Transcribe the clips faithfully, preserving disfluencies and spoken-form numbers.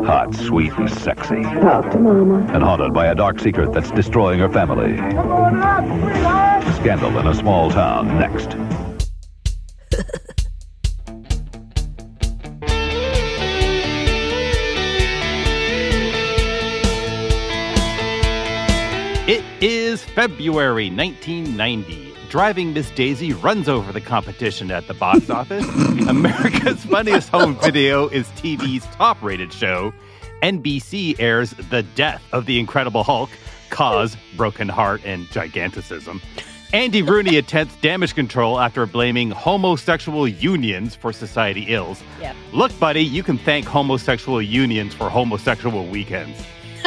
Hot, sweet, and sexy. Talk to Mama. And haunted by a dark secret that's destroying her family. Come on up, sweetheart! Scandal in a Small Town, next. It is February nineteen ninety. Driving Miss Daisy runs over the competition at the box office. America's Funniest Home Video is T V's top-rated show. N B C airs The Death of the Incredible Hulk, cause broken heart and giganticism. Andy Rooney attempts damage control after blaming homosexual unions for society ills. Yep. Look, buddy, you can thank homosexual unions for homosexual weekends.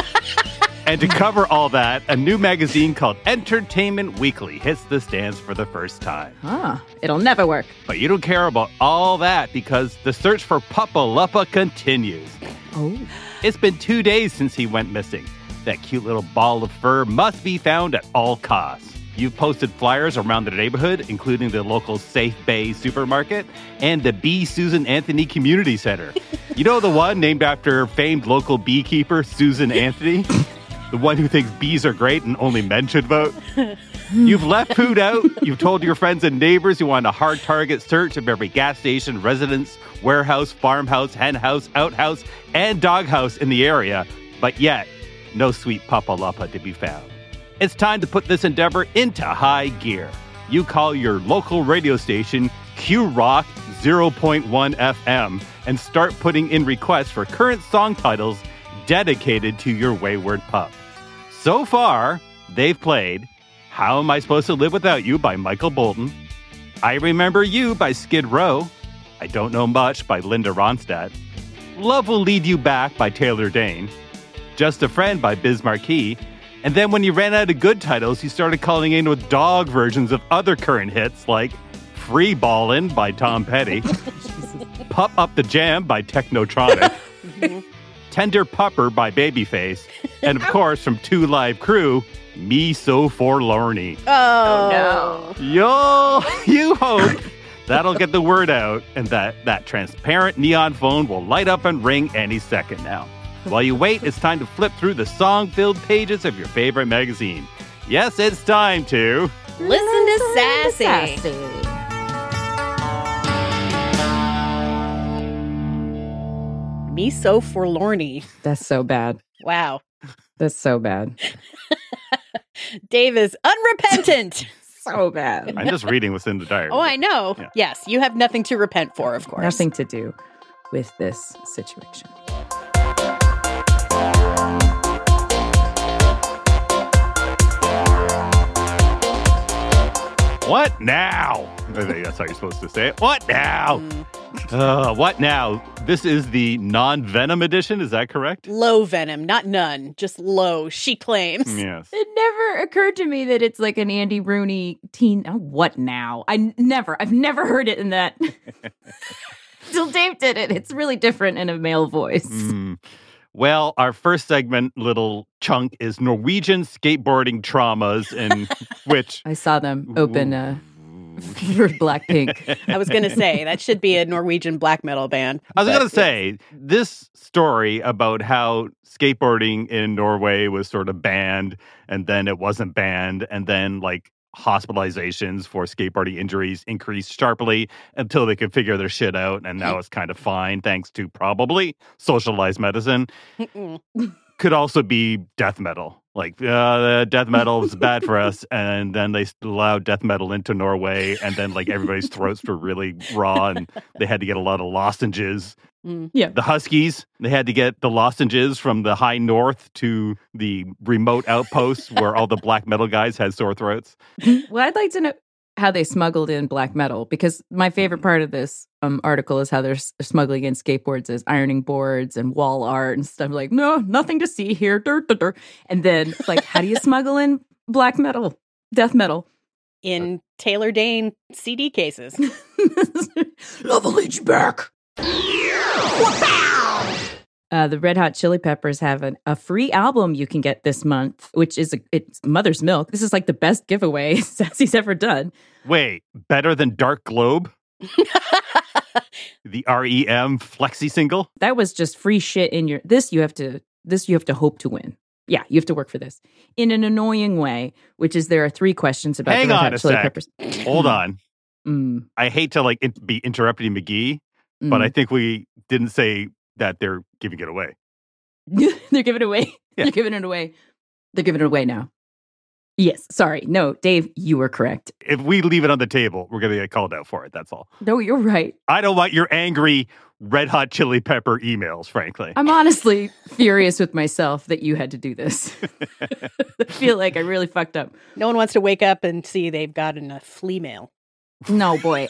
And to cover all that, a new magazine called Entertainment Weekly hits the stands for the first time. Huh. It'll never work. But you don't care about all that because the search for Papa Luppa continues. Oh. It's been two days since he went missing. That cute little ball of fur must be found at all costs. You've posted flyers around the neighborhood, including the local Safe Bay supermarket and the B. Susan Anthony Community Center. You know the one named after famed local beekeeper Susan Anthony? The one who thinks bees are great and only men should vote? You've left food out. You've told your friends and neighbors you want a hard target search of every gas station, residence, warehouse, farmhouse, hen house, outhouse, and doghouse in the area. But yet, no sweet Papa Luppa to be found. It's time to put this endeavor into high gear. You call your local radio station Q Rock zero point one F M and start putting in requests for current song titles dedicated to your wayward pup. So far, they've played How Am I Supposed to Live Without You by Michael Bolton, I Remember You by Skid Row, I Don't Know Much by Linda Ronstadt, Love Will Lead You Back by Taylor Dayne, Just a Friend by Biz Markie, and then when you ran out of good titles, you started calling in with dog versions of other current hits like Free Ballin' by Tom Petty, Pup Up the Jam by Technotronic, Tender Pupper by Babyface, and of course, from Two Live Crew, Me So Forlorny. Oh, no. Yo, you hope that'll get the word out and that that transparent neon phone will light up and ring any second now. While you wait, it's time to flip through the song-filled pages of your favorite magazine. Yes, it's time to... Listen to Sassy. Sassy. Me So Forlorny. That's so bad. Wow. That's so bad. Dave is unrepentant. So bad. I'm just reading what's in the diary. Oh, I know. Yeah. Yes, you have nothing to repent for, of course. Nothing to do with this situation. What now? I think that's how you're supposed to say it. What now? Mm. Uh, what now? This is the non-venom edition, is that correct? Low venom, not none, just low, she claims. Yes. It never occurred to me that it's like an Andy Rooney teen. Oh, what now? I n- never, I've never heard it in that. Till Dave did it. It's really different in a male voice. Mm. Well, our first segment, little chunk, is Norwegian skateboarding traumas, in which... I saw them open uh, for Blackpink. I was going to say, that should be a Norwegian black metal band. I was but- going to say, this story about how skateboarding in Norway was sort of banned, and then it wasn't banned, and then, like, hospitalizations for skateboarding injuries increased sharply until they could figure their shit out, and now it's kind of fine thanks to probably socialized medicine. Could also be death metal. Like, uh, death metal is bad for us, and then they allowed death metal into Norway, and then, like, everybody's throats were really raw, and they had to get a lot of lozenges. Mm. Yeah. The Huskies, they had to get the lozenges from the high north to the remote outposts where all the black metal guys had sore throats. Well, I'd like to know how they smuggled in black metal, because my favorite part of this um, article is how they're s- smuggling in skateboards as ironing boards and wall art and stuff. Like, no, nothing to see here. Dur, dur, dur. And then, like, how do you smuggle in black metal, death metal? In Taylor Dayne C D cases. Love will lead you back. Uh, the Red Hot Chili Peppers have an, a free album you can get this month, which is a, it's Mother's Milk. This is like the best giveaway Sassy's ever done. Wait, better than Dark Globe? The R E M flexi single. That was just free shit in your this you have to this you have to hope to win. Yeah, you have to work for this. In an annoying way, which is there are three questions about Hang the Red on Hot a Chili sec. Peppers. Hold on. Mm. I hate to like in- be interrupting McGee, Mm. but I think we didn't say that they're giving it away. They're giving it away. Yeah. They're giving it away. They're giving it away now. Yes. Sorry. No, Dave, you were correct. If we leave it on the table, we're going to get called out for it. That's all. No, you're right. I don't want your angry Red Hot Chili Pepper emails, frankly. I'm honestly furious with myself that you had to do this. I feel like I really fucked up. No one wants to wake up and see they've gotten a flea mail. No, boy.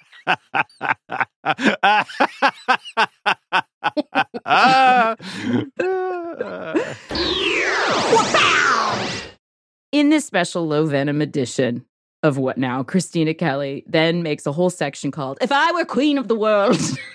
In this special low venom edition of What Now, Christina Kelly then makes a whole section called If I Were Queen of the World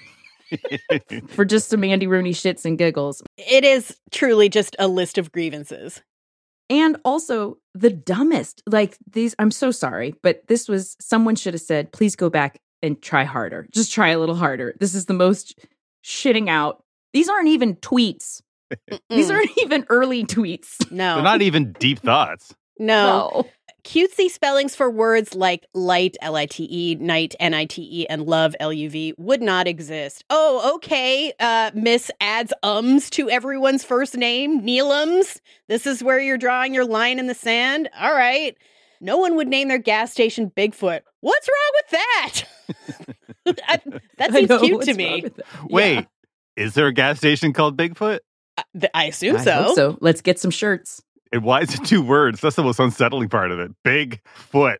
for just some Andy Rooney shits and giggles. It is truly just a list of grievances. And also the dumbest, like these, I'm so sorry, but this was, someone should have said, please go back and try harder. Just try a little harder. This is the most shitting out. These aren't even tweets. These aren't even early tweets. No. They're not even deep thoughts. No. Cutesy spellings for words like light, L I T E, night, N I T E, and love, L U V, would not exist. Oh, okay. Uh, Miss adds ums to everyone's first name. Neelums. This is where you're drawing your line in the sand. All right. No one would name their gas station Bigfoot. What's wrong with that? I, that I seems know, cute what's to wrong me. with that? Wait, is there a gas station called Bigfoot? I, th- I assume I so. hope so. Let's get some shirts. And why is it two words? That's the most unsettling part of it. Big foot.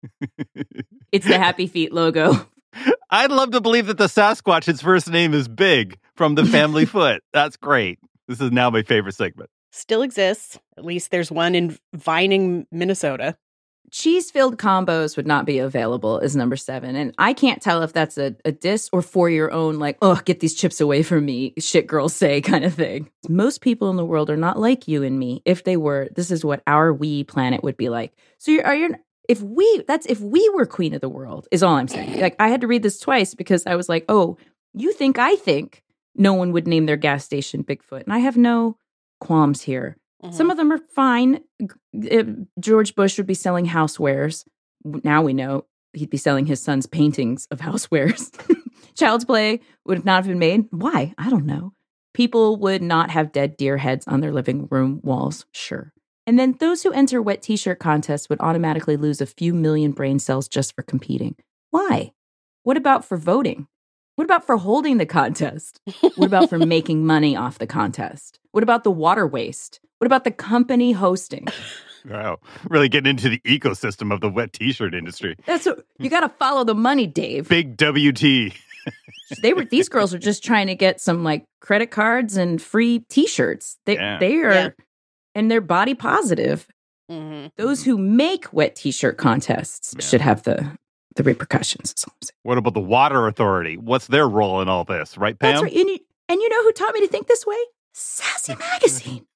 It's the Happy Feet logo. I'd love to believe that the Sasquatch, its first name is Big from the family foot. That's great. This is now my favorite segment. Still exists. At least there's one in Vining, Minnesota. Cheese-filled combos would not be available is number seven. And I can't tell if that's a, a diss or for your own, like, oh, get these chips away from me, shit girls say kind of thing. Most people in the world are not like you and me. If they were, this is what our we planet would be like. So you're, are you, if we, that's, if we were queen of the world is all I'm saying. Like, I had to read this twice because I was like, oh, you think I think no one would name their gas station Bigfoot. And I have no qualms here. Some of them are fine. Uh, George Bush would be selling housewares. Now we know he'd be selling his son's paintings of housewares. Child's Play would not have been made. Why? I don't know. People would not have dead deer heads on their living room walls. Sure. And then those who enter wet t-shirt contests would automatically lose a few million brain cells just for competing. Why? What about for voting? What about for holding the contest? What about for making money off the contest? What about the water waste? What about the company hosting? Wow. Really getting into the ecosystem of the wet t-shirt industry. That's what, you got to follow the money, Dave. Big W T. They were these girls are just trying to get some like credit cards and free t-shirts. They Yeah. they are Yeah. and they're body positive. Mm-hmm. Those who make wet t-shirt contests Yeah. should have the the repercussions. That's all I'm saying. What about the Water Authority? What's their role in all this, right, Pam? That's right. And you, and you know who taught me to think this way? Sassy Magazine.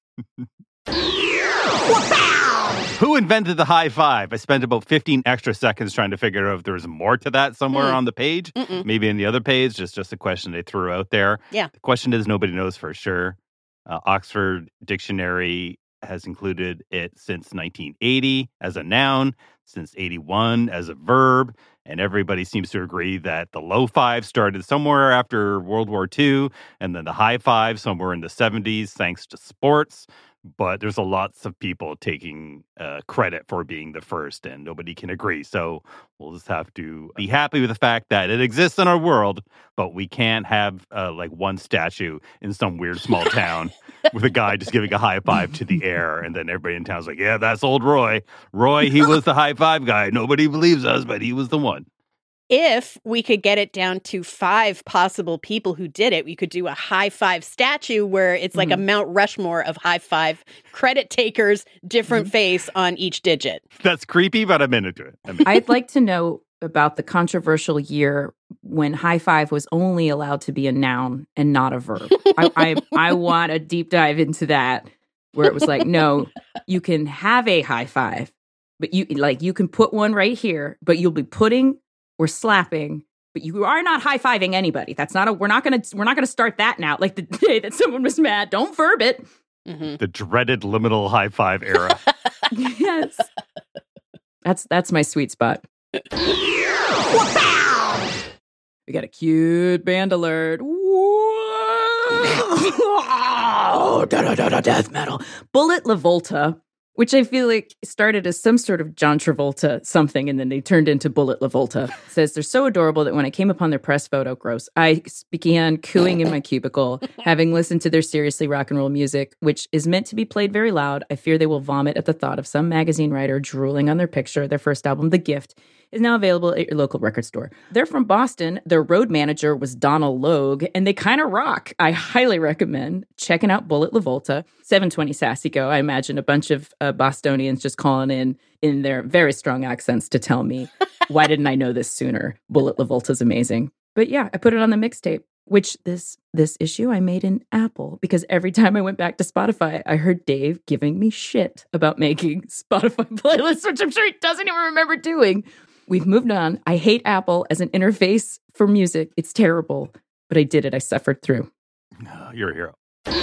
Who invented the high five? I spent about fifteen extra seconds trying to figure out if there was more to that somewhere Mm. on the page. Mm-mm. Maybe in the other page, just, just a question they threw out there. Yeah. The question is nobody knows for sure. Uh, Oxford Dictionary has included it since nineteen eighty as a noun, since eighty-one as a verb, and everybody seems to agree that the low five started somewhere after World War Two, and then the high five somewhere in the seventies, thanks to sports. But there's a lots of people taking uh, credit for being the first, and nobody can agree. So we'll just have to be happy with the fact that it exists in our world, but we can't have uh, like one statue in some weird small town with a guy just giving a high five to the air, and then everybody in town's like, yeah, that's old Roy. Roy, he was the high five guy. Nobody believes us, but he was the one. If we could get it down to five possible people who did it, we could do a high five statue where it's like Mhm. a Mount Rushmore of high five credit takers, different face on each digit. That's creepy, but I'm into it. I mean, I'd like to know about the controversial year when high five was only allowed to be a noun and not a verb. I, I I want a deep dive into that, where it was like, no, you can have a high five, but you like you can put one right here, but you'll be putting or slapping but you are not high-fiving anybody. That's not a, we're not going to, we're not going to start that now. Like the day that someone was mad, don't verb it. Mm-hmm. The dreaded liminal high five era. Yes. That's, that's my sweet spot. We got a cute band alert. Whoa! Death metal. Bullet La Volta, which I feel like started as some sort of John Travolta something, and then they turned into Bullet La Volta. Says they're so adorable that when I came upon their press photo, gross, I began cooing in my cubicle, having listened to their seriously rock and roll music, which is meant to be played very loud. I fear they will vomit at the thought of some magazine writer drooling on their picture. Their first album, The Gift, is now available at your local record store. They're from Boston. Their road manager was Donald Logue, and they kind of rock. I highly recommend checking out Bullet La Volta. seven twenty Sassy Go. I imagine a bunch of uh, Bostonians just calling in in their very strong accents to tell me, why didn't I know this sooner? Bullet La Volta's amazing. But yeah, I put it on the mixtape, which this this issue I made in Apple, because every time I went back to Spotify, I heard Dave giving me shit about making Spotify playlists, which I'm sure he doesn't even remember doing. We've moved on. I hate Apple as an interface for music. It's terrible, but I did it. I suffered through. Oh, you're a hero.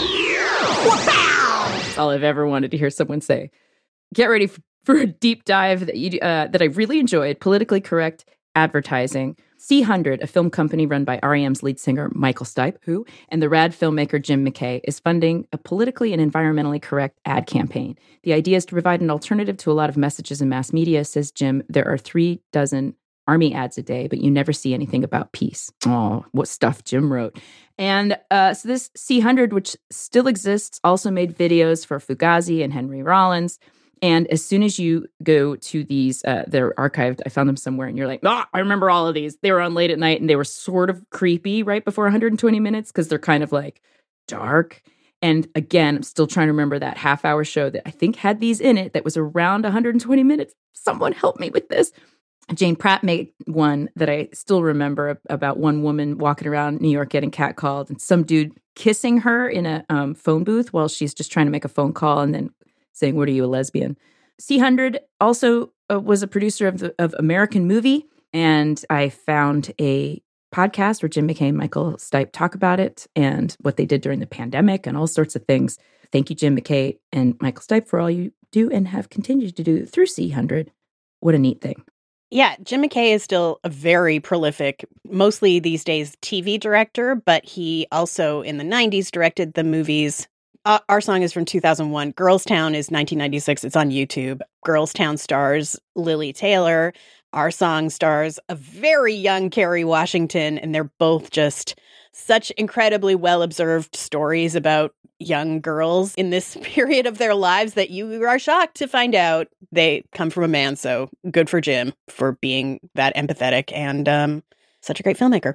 That's all I've ever wanted to hear someone say. Get ready for, for a deep dive that you uh, that I really enjoyed. Politically correct advertising. C one hundred, a film company run by R E M's lead singer Michael Stipe, who, and the rad filmmaker Jim McKay, is funding a politically and environmentally correct ad campaign. The idea is to provide an alternative to a lot of messages in mass media. Says Jim, there are three dozen army ads a day, but you never see anything about peace. Oh, what stuff Jim wrote. And uh, so this C one hundred, which still exists, also made videos for Fugazi and Henry Rollins. And as soon as you go to these, uh, they're archived, I found them somewhere, and you're like, ah, I remember all of these. They were on late at night, and they were sort of creepy right before one hundred twenty minutes, because they're kind of like dark. And again, I'm still trying to remember that half hour show that I think had these in it that was around one hundred twenty minutes. Someone help me with this. Jane Pratt made one that I still remember about one woman walking around New York getting catcalled, and some dude kissing her in a um, phone booth while she's just trying to make a phone call, and then saying, what are you, a lesbian? C one hundred also uh, was a producer of, the, of American Movie, and I found a podcast where Jim McKay and Michael Stipe talk about it and what they did during the pandemic and all sorts of things. Thank you, Jim McKay and Michael Stipe, for all you do and have continued to do through C one hundred. What a neat thing. Yeah, Jim McKay is still a very prolific, mostly these days, T V director, but he also in the nineties directed the movies. Uh, our song is from two thousand one. Girls Town is nineteen ninety-six. It's on YouTube. Girls Town stars Lily Taylor. Our song stars a very young Kerry Washington, and they're both just such incredibly well-observed stories about young girls in this period of their lives that you are shocked to find out they come from a man. So good for Jim for being that empathetic and um, such a great filmmaker.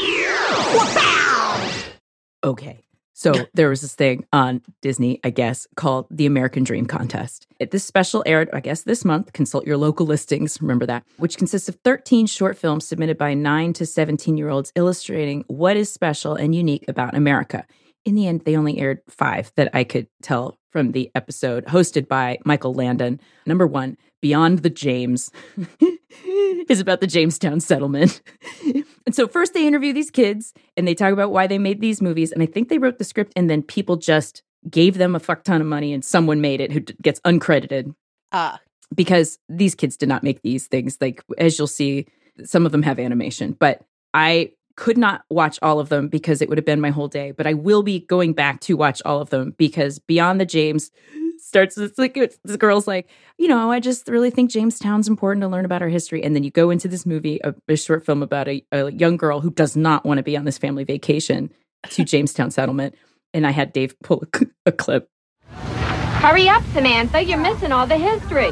Okay. So there was this thing on Disney, I guess, called the American Dream Contest. It, this special aired, I guess, this month. Consult your local listings. Remember that. Which consists of thirteen short films submitted by nine to seventeen-year-olds illustrating what is special and unique about America. In the end, they only aired five that I could tell from the episode, hosted by Michael Landon. Number one, Beyond the James, is about the Jamestown settlement. And so first they interview these kids and they talk about why they made these movies. And I think they wrote the script and then people just gave them a fuck ton of money and someone made it who gets uncredited. Ah. Because these kids did not make these things. Like, as you'll see, some of them have animation. But I could not watch all of them because it would have been my whole day. But I will be going back to watch all of them because Beyond the James starts, it's like, it's, this girl's like, you know, I just really think Jamestown's important to learn about our history. And then you go into this movie, a, a short film about a, a young girl who does not want to be on this family vacation to Jamestown settlement. And I had Dave pull a, a clip. Hurry up, Samantha. You're missing all the history.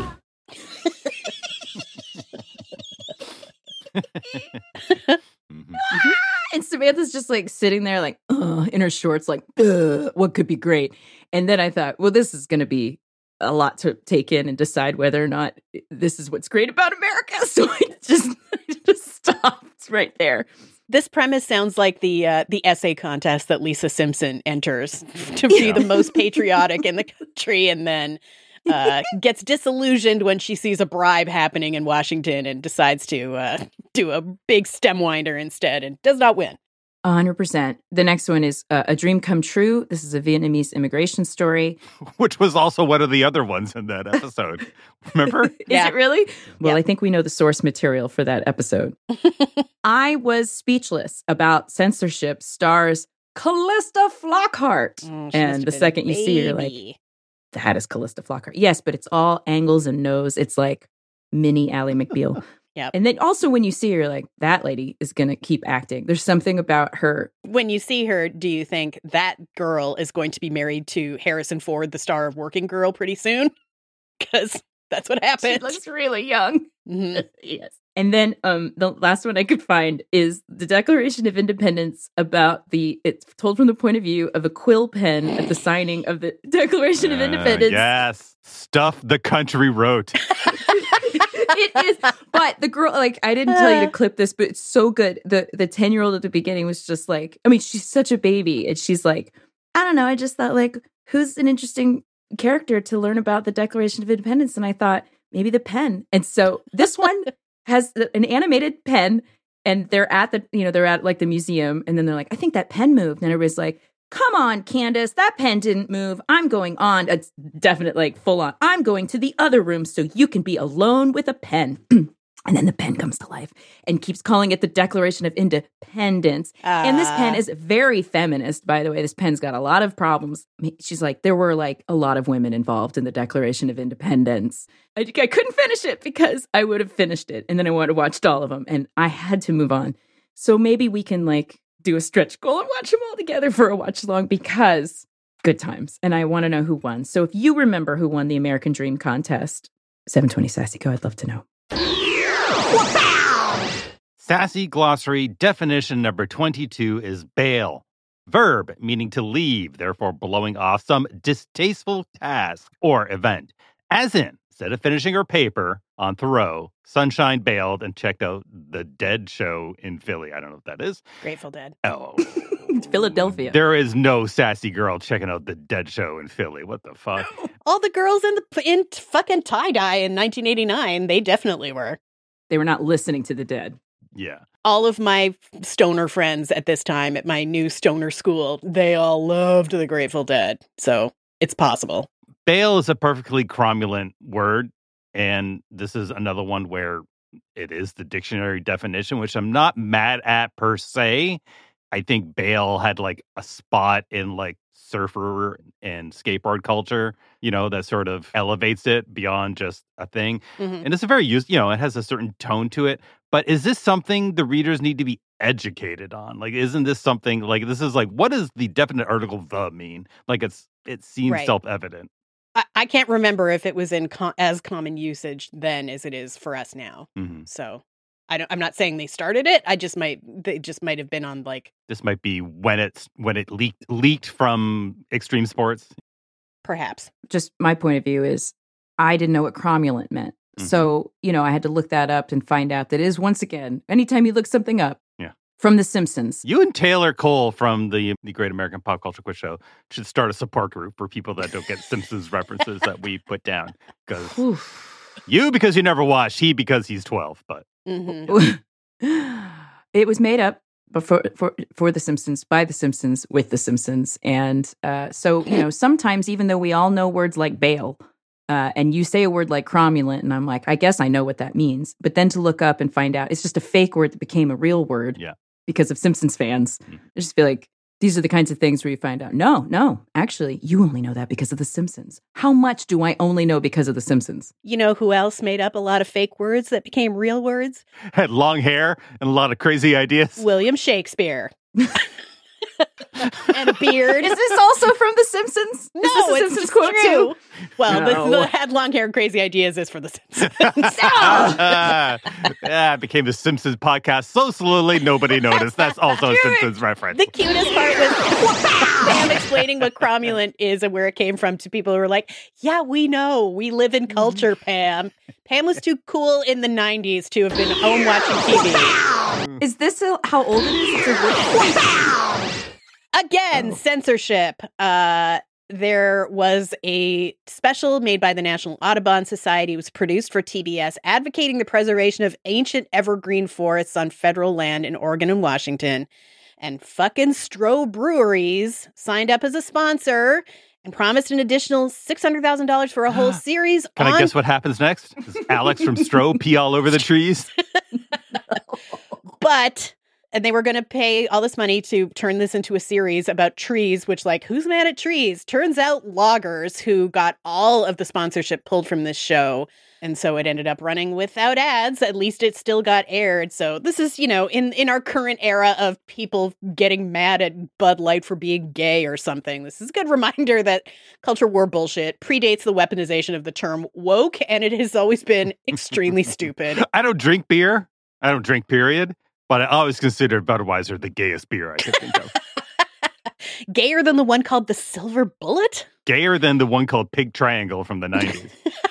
Mm-hmm. And Samantha's just like sitting there like, ugh, in her shorts, like, ugh, what could be great? And then I thought, well, this is going to be a lot to take in and decide whether or not this is what's great about America. So I just, I just stopped right there. This premise sounds like the uh, the essay contest that Lisa Simpson enters to be the most patriotic in the country, and then uh, gets disillusioned when she sees a bribe happening in Washington and decides to uh, do a big stem winder instead and does not win. one hundred percent. The next one is uh, A Dream Come True. This is a Vietnamese immigration story. Which was also one of the other ones in that episode. Remember? Is Yeah. it really? Well, Yeah. I think we know the source material for that episode. I was speechless about censorship stars Callista Flockhart. Oh, she must and have the been second a you see her, like, baby. that is Callista Flockhart. Yes, but it's all angles and nose. It's like mini Ally McBeal. Yep. And then also when you see her, like, that lady is going to keep acting. There's something about her. When you see her, do you think that girl is going to be married to Harrison Ford, the star of Working Girl, pretty soon? Because that's what happened. She looks really young. Mhm. Yes. And then um, the last one I could find is the Declaration of Independence about the, it's told from the point of view of a quill pen at the signing of the Declaration of Uh, Independence. Yes. Stuff the country wrote. It is, but the girl, like, I didn't tell you to clip this, but it's so good. The the ten year old at the beginning was just like, I mean, she's such a baby, and she's like, I don't know, I just thought, like, who's an interesting character to learn about the Declaration of Independence? And I thought maybe the pen. And so this one has an animated pen, and they're at the, you know, they're at like the museum, and then they're like, I think that pen moved, and everybody's like, come on, Candace, that pen didn't move. I'm going on. It's definite, like, full on. I'm going to the other room so you can be alone with a pen. And then the pen comes to life and keeps calling it the Declaration of Independence. And this pen Uh, is very feminist, by the way. This pen's got a lot of problems. I mean, she's like, there were, like, a lot of women involved in the Declaration of Independence. I, I couldn't finish it because I would have finished it. And then I would have watched all of them. And I had to move on. So maybe we can, like, do a stretch goal and watch them all together for a watch along because good times. And I want to know who won. So if you remember who won the American Dream contest, seven twenty Sassy, go. I'd love to know. Sassy glossary definition number twenty-two is bail. Verb meaning to leave, therefore blowing off some distasteful task or event. As in, instead of finishing her paper on Thoreau, Sunshine bailed and checked out the Dead show in Philly. I don't know what that is. Grateful Dead. Oh. Philadelphia. There is no sassy girl checking out the Dead show in Philly. What the fuck? All the girls in the in fucking tie-dye in nineteen eighty-nine, they definitely were. They were not listening to the Dead. Yeah. All of my stoner friends at this time at my new stoner school, they all loved the Grateful Dead. So it's possible. Bail is a perfectly cromulent word, and this is another one where it is the dictionary definition, which I'm not mad at per se. I think bail had like a spot in like surfer and skateboard culture, you know, that sort of elevates it beyond just a thing. Mhm. And it's a very used, you know, it has a certain tone to it. But is this something the readers need to be educated on? Like, isn't this something like this is like, what does the definite article the mean? Like, it's it seems Right. self-evident. I, I can't remember if it was in co- as common usage then as it is for us now. hmm So I don't, I'm not saying they started it. I just might, they just might have been on like, This might be when it's when it leaked leaked from Extreme Sports. perhaps. Just my point of view is I didn't know what cromulent meant. Mhm. So, you know, I had to look that up and find out that it is, once again, anytime you look something up Yeah. from The Simpsons. You and Taylor Cole from the the Great American Pop Culture Quiz Show should start a support group for people that don't get Simpsons references that we put down. Because Whew. you because you never watched, he because he's twelve. But Mhm. It was made up but for, for for The Simpsons, by The Simpsons, with The Simpsons. And uh, so, you know, sometimes even though we all know words like bail, uh, and you say a word like cromulent, and I'm like, I guess I know what that means. But then to look up and find out it's just a fake word that became a real word Yeah. because of Simpsons fans. Mhm. I just feel like these are the kinds of things where you find out, no, no, actually, you only know that because of The Simpsons. How much do I only know because of The Simpsons? You know who else made up a lot of fake words that became real words? had long hair and a lot of crazy ideas. William Shakespeare. And a beard. Is this also from The Simpsons? No, is this a it's Simpsons just quote true. too? Well, No. the, the had long hair and crazy ideas is for the Simpsons. yeah, it became the Simpsons podcast so slowly nobody noticed. That's also a Simpsons reference. The cutest part was Pam explaining what cromulent is and where it came from to people who were like, yeah, we know. We live in culture, Pam. Pam was too cool in the nineties to have been home watching T V. Is this a, how old it is? It's a- Again, censorship. Uh, there was a special made by the National Audubon Society. It was produced for T B S, advocating the preservation of ancient evergreen forests on federal land in Oregon and Washington. And fucking Stroh Breweries signed up as a sponsor and promised an additional six hundred thousand dollars for a whole series. Can on... I guess what happens next? Does Alex from Stroh pee all over the trees? But, and they were going to pay all this money to turn this into a series about trees, which, like, who's mad at trees? Turns out loggers, who got all of the sponsorship pulled from this show. And so it ended up running without ads. At least it still got aired. So this is, you know, in, in our current era of people getting mad at Bud Light for being gay or something, this is a good reminder that culture war bullshit predates the weaponization of the term woke, and it has always been extremely stupid. I don't drink beer. I don't drink, period. But I always considered Budweiser the gayest beer I could think of. Gayer than the one called the Silver Bullet? Gayer than the one called Pig Triangle from the nineties.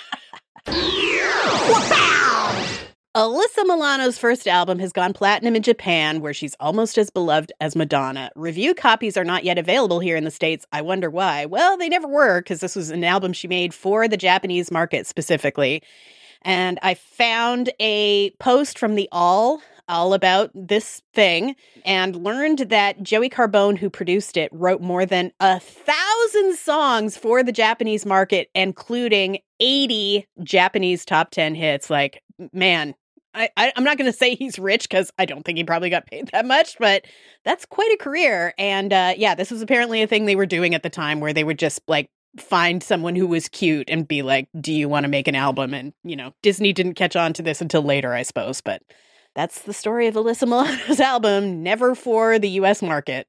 Alyssa Milano's first album has gone platinum in Japan, where she's almost as beloved as Madonna. Review copies are not yet available here in the States. I wonder why. Well, they never were, because this was an album she made for the Japanese market specifically. And I found a post from the All, all about this thing, and learned that Joey Carbone, who produced it, wrote more than a thousand songs for the Japanese market, including eighty Japanese top ten hits. Like, man, I, I, I'm not going to say he's rich, because I don't think he probably got paid that much, but that's quite a career. And uh, yeah, this was apparently a thing they were doing at the time, where they would just, like, find someone who was cute and be like, do you want to make an album? And, you know, Disney didn't catch on to this until later, I suppose. But that's the story of Alyssa Milano's album, never for the U S market.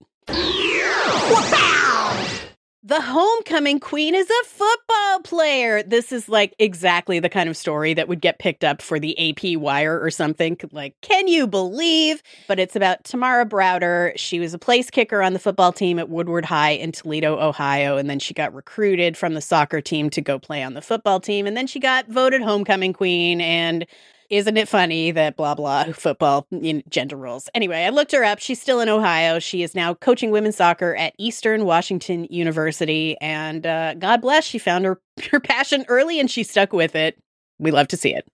The homecoming queen is a football player. This is like exactly the kind of story that would get picked up for the A P Wire or something. Like, can you believe? But it's about Tamara Browder. She was a place kicker on the football team at Woodward High in Toledo, Ohio. And then she got recruited from the soccer team to go play on the football team. And then she got voted homecoming queen. And isn't it funny that blah, blah, football, you know, gender roles. Anyway, I looked her up. She's still in Ohio. She is now coaching women's soccer at Eastern Washington University. And uh, God bless, she found her, her passion early and she stuck with it. We love to see it.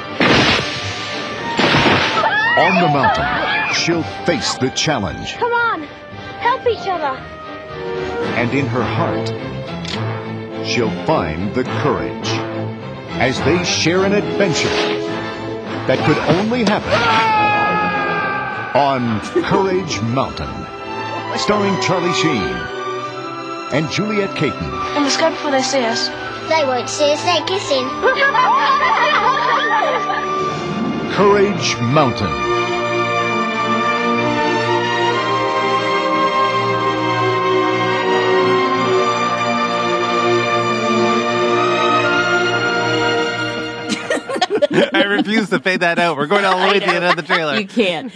On the mountain, she'll face the challenge. Come on, help each other. And in her heart, she'll find the courage as they share an adventure that could only happen on Courage Mountain, starring Charlie Sheen and Juliet Caton. And let's go before they see us. They won't see us, they're kissing. Courage Mountain. I refuse to fade that out. We're going all the way to the end of the trailer. You can't.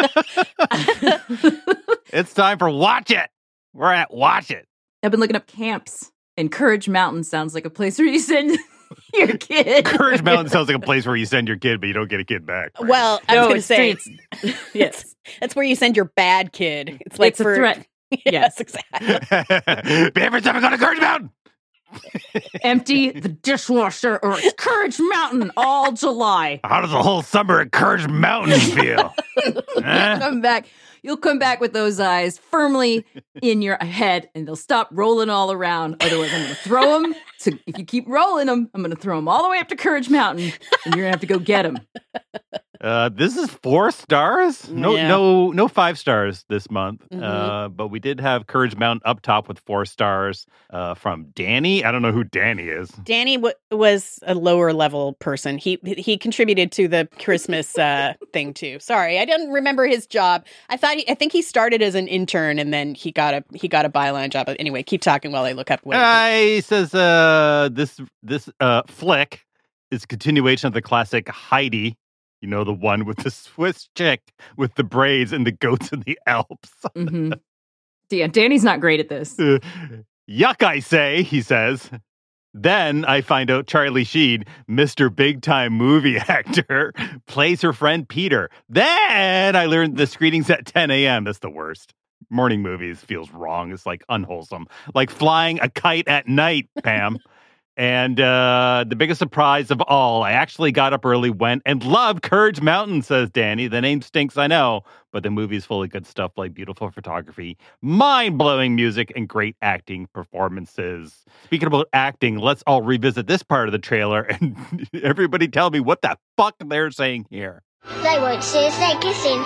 It's time for Watch It. We're at Watch It. I've been looking up camps, and Courage Mountain sounds like a place where you send your kid. Courage Mountain sounds like a place where you send your kid, but you don't get a kid back. Right? Well, I No, was going to it's say, streets. Yes. that's where you send your bad kid. It's like It's a for, threat. yes, Yes. exactly. Every time I go to Courage Mountain. Empty the dishwasher or it's Courage Mountain all July. How does the whole summer at Courage Mountain feel? Huh? Come back. You'll come back with those eyes firmly in your head, and they'll stop rolling all around. Otherwise, I'm going to throw them. So if you keep rolling them, I'm going to throw them all the way up to Courage Mountain, and you're going to have to go get them. Uh, this is four stars. No, Yeah. no, no five stars this month. Mhm. Uh, but we did have Courage Mountain up top with four stars uh, from Danny. I don't know who Danny is. Danny w- was a lower level person. He he contributed to the Christmas uh, thing too. Sorry, I didn't remember his job. I thought he, I think he started as an intern and then he got a he got a byline job. Anyway, keep talking while I look up. What Uh, he says uh, this this uh, flick is a continuation of the classic Heidi. You know, the one with the Swiss chick with the braids and the goats in the Alps. Mm-hmm. Yeah, Danny's not great at this. Uh, Yuck, I say, he says. Then I find out Charlie Sheen, Mister Big Time movie actor, plays her friend Peter. Then I learned the screening's at ten a.m. That's the worst. morning movies feels wrong. It's like unwholesome. Like flying a kite at night, Pam. And uh, the biggest surprise of all, I actually got up early, went, and loved Courage Mountain, says Danny. The name stinks, I know, but the movie's full of good stuff like beautiful photography, mind-blowing music, and great acting performances. Speaking about acting, let's all revisit this part of the trailer, and everybody tell me what the fuck they're saying here. They won't see us, they're kissing.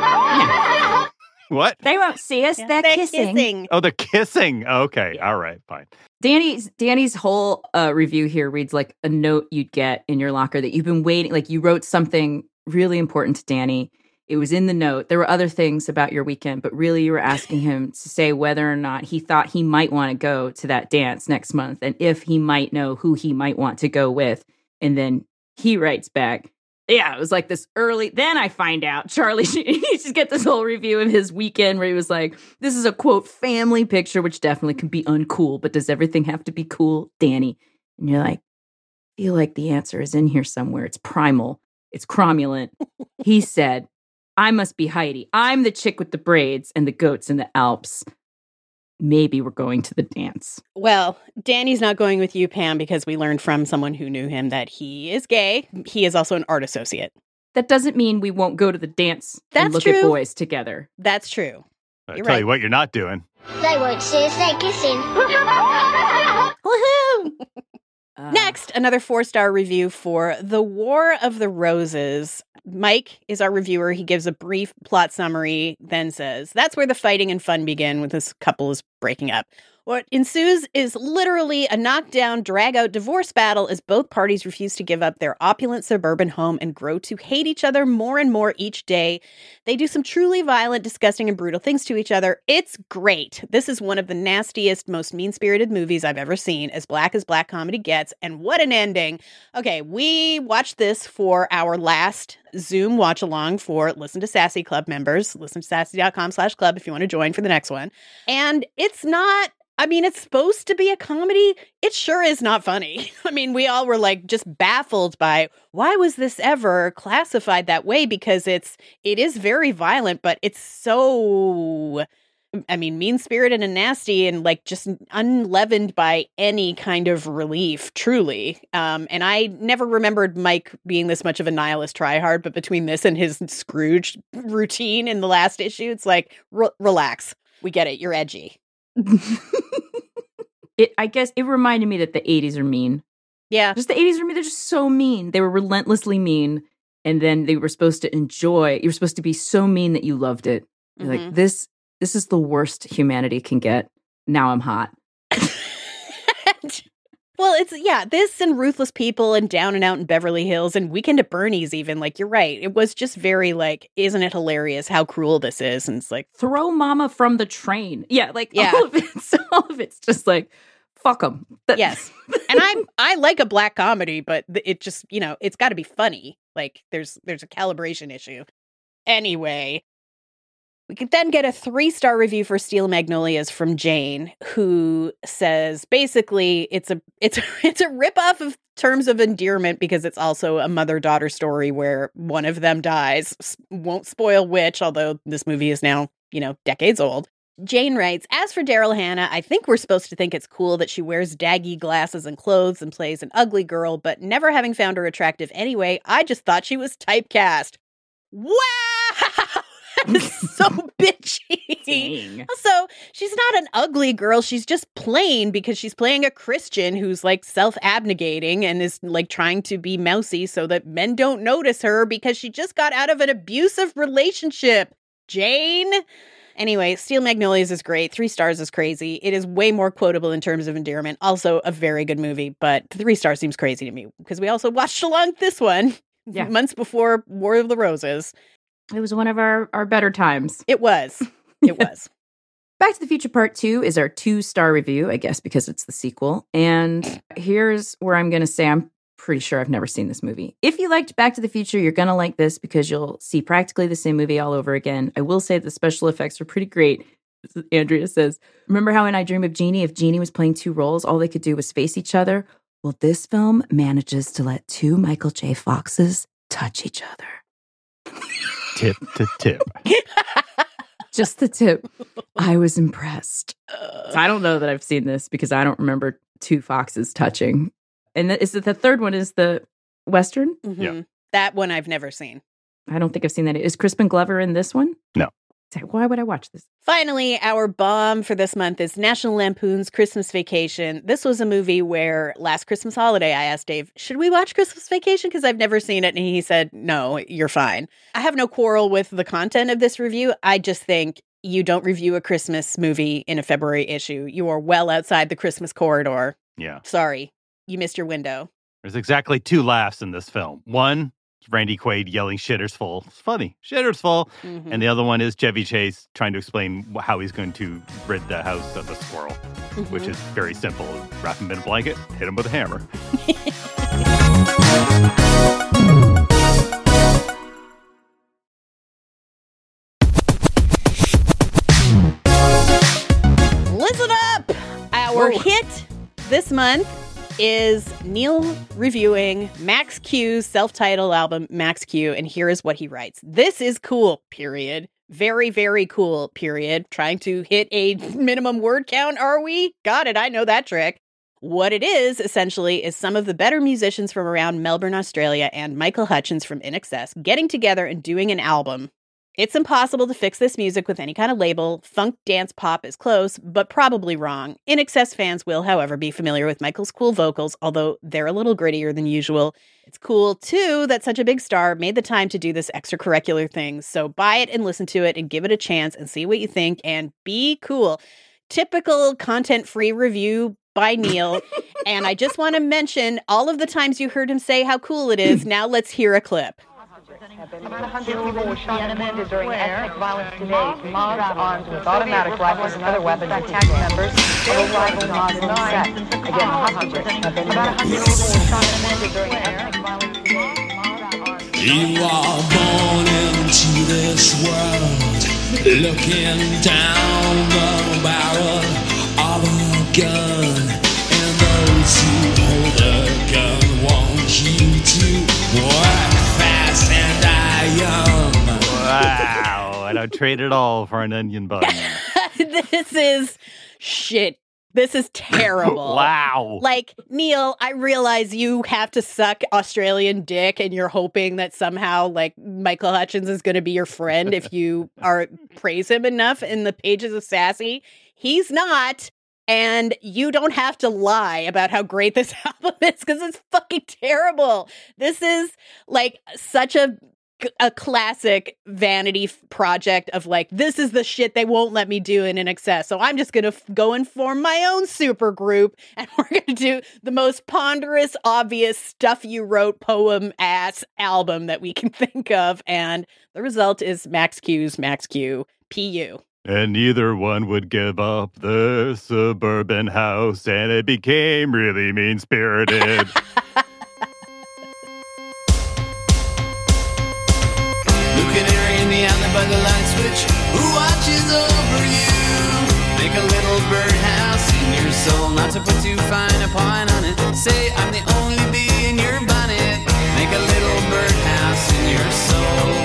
What? They won't see us. Yeah, They're, they're kissing. kissing. Oh, they're kissing. Okay, all right, fine. Danny's Danny's whole uh, review here reads like a note you'd get in your locker that you've been waiting. Like you wrote something really important to Danny. It was in the note. There were other things about your weekend, but really you were asking him to say whether or not he thought he might want to go to that dance next month and if he might know who he might want to go with. And then he writes back, yeah, it was like this early. Then I find out Charlie, he just get this whole review of his weekend where he was like, this is a quote family picture, which definitely can be uncool, but does everything have to be cool, Danny? And you're like, I feel like the answer is in here somewhere. It's primal. It's cromulent. He said, I must be Heidi. I'm the chick with the braids and the goats in the Alps. Maybe we're going to the dance. Well, Danny's not going with you, Pam, because we learned from someone who knew him that he is gay. He is also an art associate. That doesn't mean we won't go to the dance That's and look true. at boys together. That's true. I You're tell right. you what you're not doing. They won't see us, they're kissing. Woohoo! Uh, Next, another four-star review for The War of the Roses. Mike is our reviewer. He gives a brief plot summary, then says, that's where the fighting and fun begin when this couple is breaking up. What ensues is literally a knockdown, drag-out divorce battle as both parties refuse to give up their opulent suburban home and grow to hate each other more and more each day. They do some truly violent, disgusting, and brutal things to each other. It's great. This is one of the nastiest, most mean-spirited movies I've ever seen, as black as black comedy gets, and what an ending. Okay, we watched this for our last Zoom watch-along for Listen to Sassy Club members. listen to sassy dot com slash club if you want to join for the next one. And it's not... I mean, it's supposed to be a comedy. It sure is not funny. I mean, we all were like just baffled by why was this ever classified that way? Because it's, it is very violent, but it's so, I mean, mean-spirited and nasty and like just unleavened by any kind of relief, truly. Um, and I never remembered Mike being this much of a nihilist tryhard, but between this and his Scrooge routine in the last issue, it's like, re- relax. We get it. You're edgy. it, I guess it reminded me that the eighties are mean. Yeah. Just the eighties are mean. They're just so mean. They were relentlessly mean. And then they were supposed to enjoy. You were supposed to be so mean that you loved it. You're Mm-hmm. like, this, this is the worst humanity can get. Now I'm hot. Well, it's, yeah, this and Ruthless People and Down and Out in Beverly Hills and Weekend at Bernie's even, like, you're right. It was just very, like, isn't it hilarious how cruel this is? And it's like, throw mama from the train. Yeah, like, Yeah. all of it's, all of it's just like, fuck them. yes. And I I like a black comedy, but th- it just, you know, it's got to be funny. Like, there's there's a calibration issue. Anyway, we could then get a three-star review for Steel Magnolias from Jane, who says basically it's a it's it's a ripoff of Terms of Endearment because it's also a mother-daughter story where one of them dies. S- Won't spoil which, although this movie is now, you know, decades old. Jane writes, as for Daryl Hannah, I think we're supposed to think it's cool that she wears daggy glasses and clothes and plays an ugly girl, but never having found her attractive anyway, I just thought she was typecast. Wow! That is so bitchy. Dang. Also, she's not an ugly girl. She's just plain because she's playing a Christian who's like self-abnegating and is like trying to be mousy so that men don't notice her because she just got out of an abusive relationship. Jane? Anyway, Steel Magnolias is great. Three stars is crazy. It is way more quotable in Terms of Endearment. Also a very good movie, but three stars seems crazy to me because we also watched along this one Yeah. months before War of the Roses. It was one of our, our better times. It was. It was. Back to the Future Part two is our two-star review, I guess, because it's the sequel. And here's where I'm going to say I'm pretty sure I've never seen this movie. If you liked Back to the Future, you're going to like this because you'll see practically the same movie all over again. I will say the special effects are pretty great. Andrea says, remember how in I Dream of Jeannie, if Jeannie was playing two roles, all they could do was face each other? Well, this film manages to let two Michael J. Foxes touch each other. Tip to tip. Just the tip. I was impressed. So I don't know that I've seen this because I don't remember two foxes touching. And th- is it the third one is the Western? Mhm. Yeah. That one I've never seen. I don't think I've seen that. Is Crispin Glover in this one? No. Why would I watch this? Finally, our bomb for this month is National Lampoon's Christmas Vacation. This was a movie where last Christmas holiday, I asked Dave, should we watch Christmas Vacation? Because I've never seen it. And he said, no, you're fine. I have no quarrel with the content of this review. I just think you don't review a Christmas movie in a February issue. You are well outside the Christmas corridor. Yeah. Sorry, you missed your window. There's exactly two laughs in this film. One, Randy Quaid yelling "shitter's full." It's funny. Shitter's full. Mhm. And the other one is Chevy Chase trying to explain wh- how he's going to rid the house of the squirrel, Mhm. which is very simple. Wrap him in a blanket, hit him with a hammer. Listen up! Our Whoa. hit this month is Neil reviewing Max Q's self-titled album, Max Q, and here is what he writes. This is cool, period. Very, very cool, period. Trying to hit a minimum word count, are we? Got it, I know that trick. What it is, essentially, is some of the better musicians from around Melbourne, Australia, and Michael Hutchence from I N X S getting together and doing an album. It's impossible to fix this music with any kind of label. Funk, dance, pop is close, but probably wrong. I N X S fans will, however, be familiar with Michael's cool vocals, although they're a little grittier than usual. It's cool, too, that such a big star made the time to do this extracurricular thing. So buy it and listen to it and give it a chance and see what you think and be cool. Typical content-free review by Neil. And I just want to mention all of the times you heard him say how cool it is. Now let's hear a clip. About one hundred people were shot and wounded during ethnic violence today. Mobs armed with automatic rifles and other weapons attacked members of a rival Muslim sect. Again, hostages have been About one hundred people were shot and wounded during ethnic violence today. Mobs armed You are born into this world, looking down the barrel of a gun, and those who hold the gun want you to work fast and die young. Wow. And I'd trade it all for an onion bun. This is shit. This is terrible. Wow. Like, Neil, I realize you have to suck Australian dick and you're hoping that somehow, like, Michael Hutchence is going to be your friend if you are praise him enough in the pages of Sassy. He's not. And you don't have to lie about how great this album is because it's fucking terrible. This is, like, such a a classic vanity f- project of like, this is the shit they won't let me do in I N X S. So I'm just going to f- go and form my own super group and we're going to do the most ponderous, obvious stuff you wrote poem ass album that we can think of. And the result is Max Q's Max Q P U. And neither one would give up their suburban house, and it became really mean-spirited. Canary in the alley by the light switch, who watches over you? Make a little birdhouse in your soul, not to put too fine a point on it. Say I'm the only bee in your bonnet. Make a little birdhouse in your soul.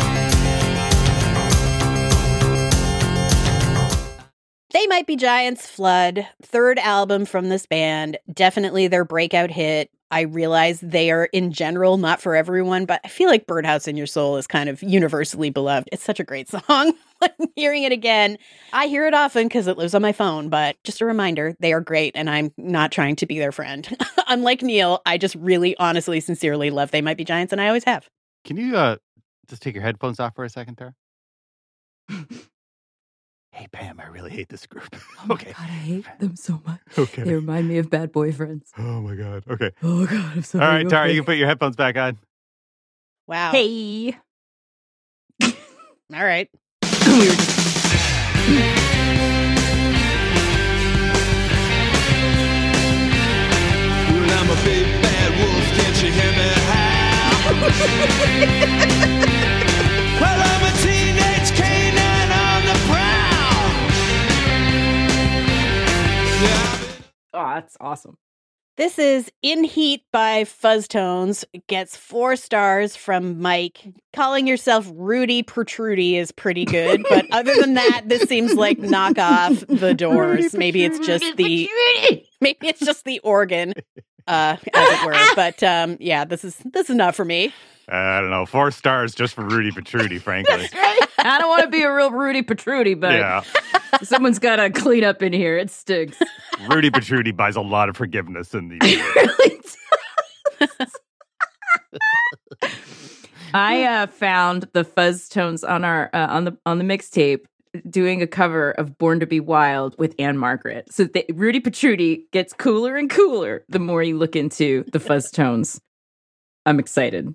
They Might Be Giants, Flood, third album from this band, definitely their breakout hit. I realize they are in general not for everyone, but I feel like Birdhouse in Your Soul is kind of universally beloved. It's such a great song. Hearing it again, I hear it often because it lives on my phone, but just a reminder, they are great and I'm not trying to be their friend. Unlike Neil, I just really, honestly, sincerely love They Might Be Giants and I always have. Can you uh, just take your headphones off for a second, Tara? Hey, Pam, I really hate this group. Oh Okay. my God, I hate them so much. Okay. They remind me of bad boyfriends. Oh, my God. Okay. Oh, God, I'm sorry. All right, Tara, Okay. you can put your headphones back on. Wow. Hey. All right. we were just... Well, I'm a big bad wolf, can't you hear me howl? Well, I'm a teenage canine on the prowl. Yeah. Oh, that's awesome. This is In Heat by Fuzztones. It gets four stars from Mike. Calling yourself Rudy Protrudy is pretty good, but other than that, this seems like knock off The Doors. Maybe it's just the maybe it's just the organ, uh, as it were. But um, yeah, this is this is not for me. Uh, I don't know. Four stars just for Rudy Protrudy, frankly. I don't want to be a real Rudy Protrudy, but Yeah. someone's got to clean up in here. It stinks. Rudy Protrudy buys a lot of forgiveness in the Really does. I uh, found the Fuzztones on our uh, on the on the mixtape doing a cover of Born to Be Wild with Anne Margaret. So the, Rudy Protrudy gets cooler and cooler the more you look into the Fuzztones. I'm excited.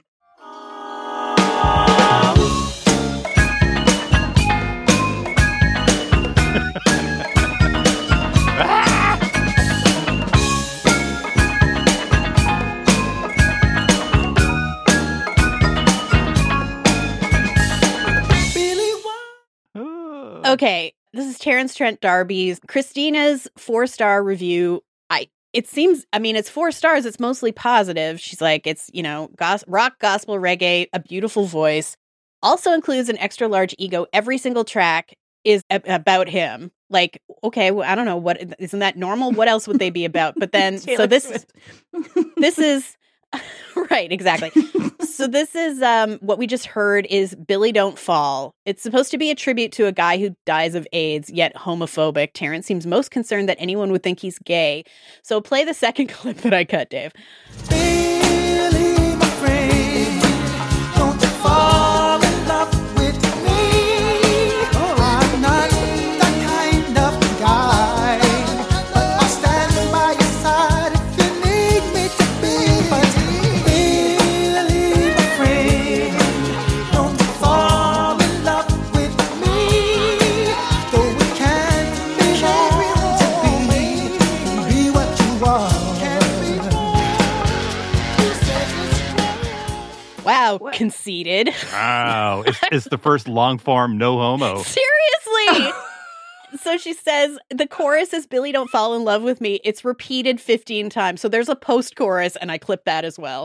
Okay, this is Terrence Trent D'Arby's Christina's four-star review. I it seems, I mean, it's four stars. It's mostly positive. She's like, it's, you know, gos- rock, gospel, reggae, a beautiful voice. Also includes an extra large ego. Every single track is a- about him. Like, okay, well, I don't know, what isn't that normal? What else would they be about? But then, so this, this is right, exactly. So this is um, what we just heard is Billy Don't Fall. It's supposed to be a tribute to a guy who dies of AIDS, yet homophobic. Terrence seems most concerned that anyone would think he's gay. So play the second clip that I cut, Dave. Billy, my friend, don't you fall in love with me. I'm not that kind of guy, but I'll stand by your side if you need me to be. But Billy, my friend, don't you fall in love with me. Though we can't be what we want to be, be what you are. Wow, conceited. Wow. It's, it's the first long form no homo. Seriously. So she says the chorus is Billy Don't Fall in Love with Me. It's repeated fifteen times. So there's a post chorus, and I clipped that as well.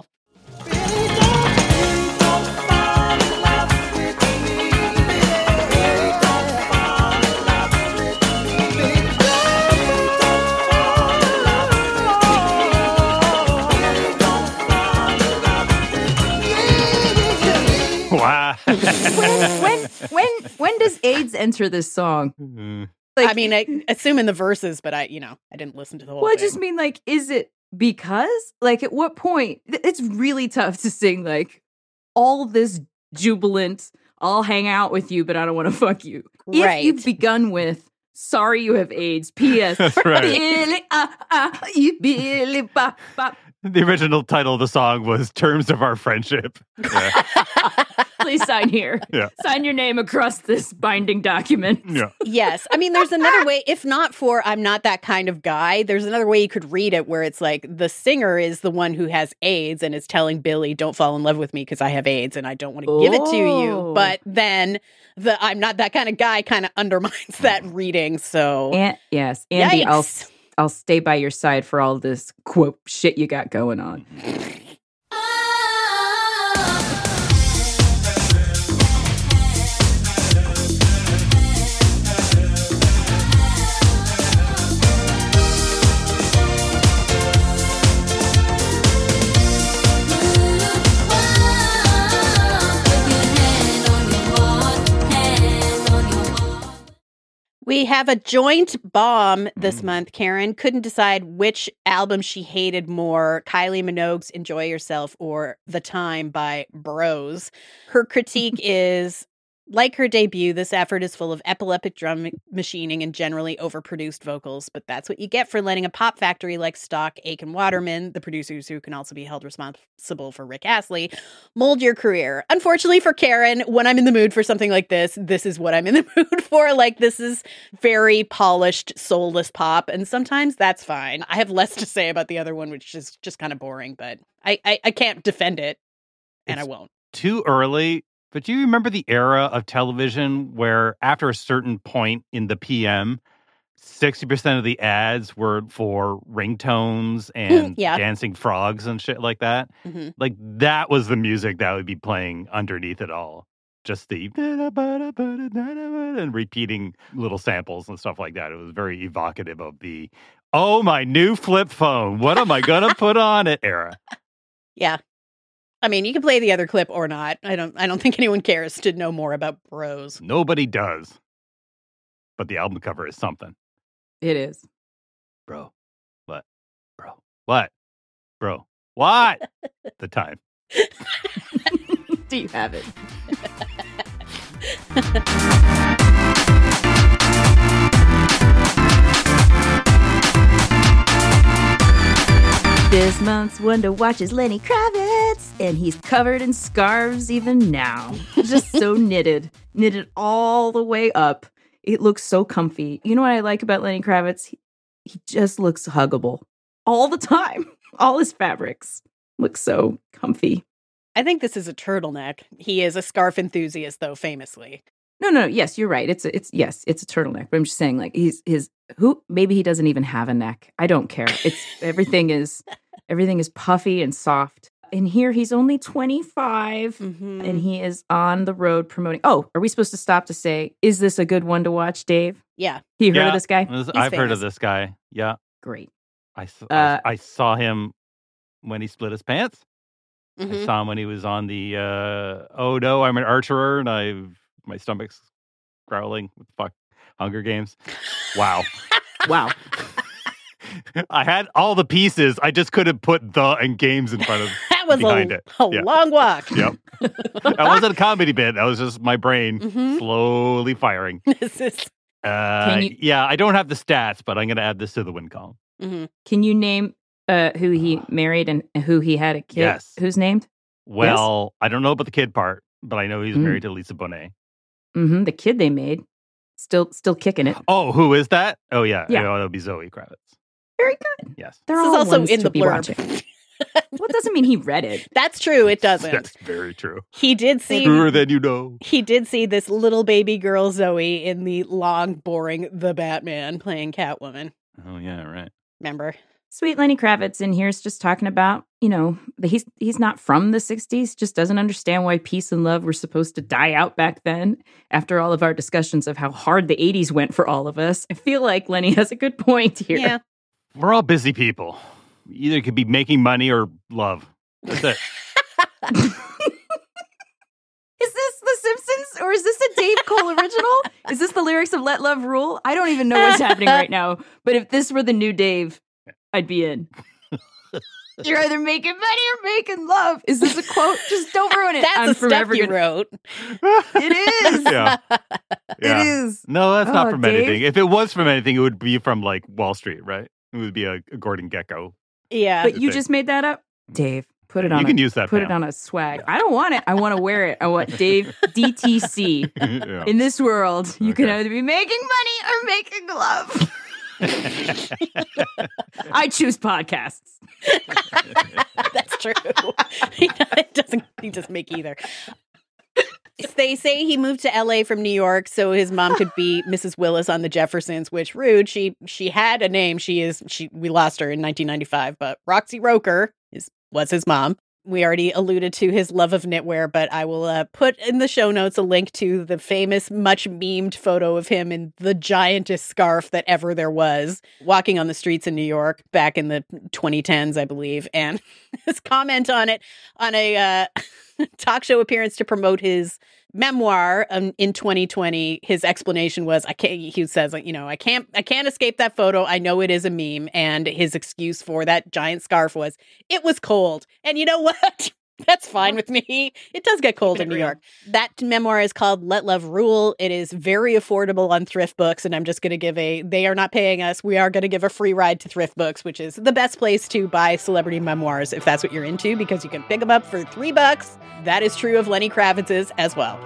Wow. when, when when when does AIDS enter this song? I mean, I assume in the verses, but I, you know, I didn't listen to the whole Well, I thing. just mean, like, is it because? Like, at what point? It's really tough to sing, like, all this jubilant, I'll hang out with you, but I don't want to fuck you. Right. If you've begun with, sorry you have AIDS, P S That's right. Billy, ah, ah, you Billy, bop, bop. The original title of the song was Terms of Our Friendship. Yeah. Please sign here. Yeah. Sign your name across this binding document. Yeah. Yes. I mean, there's another way, if not for I'm not that kind of guy, there's another way you could read it where it's like the singer is the one who has AIDS and is telling Billy, don't fall in love with me because I have AIDS and I don't want to give it to you. Oh. But then the I'm not that kind of guy kind of undermines that reading. So, And, yes, Andy, I'll Yikes. I'll stay by your side for all this quote shit you got going on. we have a joint bomb this month. Karen couldn't decide which album she hated more, Kylie Minogue's Enjoy Yourself or The Time by Bros. Her critique is, like her debut, this effort is full of epileptic drum machining and generally overproduced vocals, but that's what you get for letting a pop factory like Stock, Aitken Waterman, the producers who can also be held responsible for Rick Astley, mold your career. Unfortunately for Karen, when I'm in the mood for something like this, this is what I'm in the mood for. Like, this is very polished, soulless pop, and sometimes that's fine. I have less to say about the other one, which is just kind of boring, but I, I, I can't defend it, and It's I won't. Too early. But do you remember the era of television where after a certain point in the P M, sixty percent of the ads were for ringtones and Yeah. dancing frogs and shit like that. Mhm. Like, that was the music that would be playing underneath it all. Just the and repeating little samples and stuff like that. It was very evocative of the, oh, my new flip phone. What am I going to put on it era? Yeah. I mean, you can play the other clip or not. I don't I don't think anyone cares to know more about Bros. Nobody does. But the album cover is something. It is. Bro. What? Bro. What? Bro. What? The time. Do you have it? This month's Wonder Watch is Lenny Kravitz, and he's covered in scarves even now. Just so knitted. Knitted all the way up. It looks so comfy. You know what I like about Lenny Kravitz? He, he just looks huggable all the time. All his fabrics look so comfy. I think this is a turtleneck. He is a scarf enthusiast, though, famously. No, no, yes, you're right. It's a, it's yes, it's a turtleneck. But I'm just saying, like, he's his who maybe he doesn't even have a neck. I don't care. It's everything is everything is puffy and soft. And here he's only twenty-five, Mm-hmm. and he is on the road promoting. Oh, are we supposed to stop to say, is this a good one to watch, Dave? Yeah. You heard Yeah, of this guy? this- He's I've heard famous. of this guy. Yeah. Great. I, s- Uh, I, I saw him when he split his pants. I Mhm. saw him when he was on the, uh, oh no, I'm an archerer and I my stomach's growling with fuck Hunger Games. Wow. Wow. I had all the pieces. I just couldn't put the and games in front of That was behind a, it. a Yeah. long walk. Yep. That wasn't a comedy bit. That was just my brain Mhm. slowly firing. This is. Uh, you- yeah, I don't have the stats, but I'm going to add this to the win column. Mhm. Can you name uh, who he married and who he had a kid? Yes. Who's named? Well, I don't know about the kid part, but I know he's Mm. married to Lisa Bonet. Mm-hmm. The kid they made, still still kicking it. Oh, who is that? Oh, yeah. Yeah. Oh, that'll be Zoe Kravitz. Very good. Yes. They're This is all also ones in to the be blurb. watching. Well, it doesn't mean he read it. That's true. It doesn't. That's very true. He did see. Truer than you know. He did see this little baby girl Zoe in the long, boring The Batman playing Catwoman. Oh, yeah, right. Remember? Sweet Lenny Kravitz in here is just talking about, you know, that he's he's not from the sixties, just doesn't understand why peace and love were supposed to die out back then. After all of our discussions of how hard the eighties went for all of us, I feel like Lenny has a good point here. Yeah. We're all busy people. Either could be making money or love. That's it. Is this The Simpsons or is this a Dave Cole original? Is this the lyrics of Let Love Rule? I don't even know what's happening right now. But if this were the new Dave, I'd be in. You're either making money or making love. Is this a quote? Just don't ruin it. That's I'm the stuff forever you gonna- wrote. It is. Yeah. Yeah. It is. No, that's not Oh, from Dave? anything. If it was from anything, it would be from like Wall Street, right? It would be a, a Gordon Gekko. Yeah. But you thing. just made that up? Dave, put it on. You a, can use that Put now. it on a swag. I don't want it. I want to wear it. I want Dave D T C. Yeah. In this world, you can Okay. either be making money or making love. I choose podcasts. That's true. he it doesn't. He doesn't make either. They say he moved to L A from New York so his mom could be Missus Willis on the Jeffersons, which rude. She she had a name. She is she we lost her in nineteen ninety-five, but Roxy Roker is was his mom. We already alluded to his love of knitwear, but I will uh, put in the show notes a link to the famous, much memed photo of him in the giantest scarf that ever there was, walking on the streets in New York back in the twenty tens, I believe. And his comment on it on a uh, talk show appearance to promote his memoir um, in twenty twenty, his explanation was, "I can't." He says, "You know, I can't, I can't escape that photo. I know it is a meme." And his excuse for that giant scarf was, "It was cold." And you know what? That's fine with me. It does get cold in New York. That memoir is called Let Love Rule. It is very affordable on Thrift Books, and I'm just going to give a, they are not paying us. We are going to give a free ride to Thrift Books, which is the best place to buy celebrity memoirs if that's what you're into, because you can pick them up for three bucks. That is true of Lenny Kravitz's as well.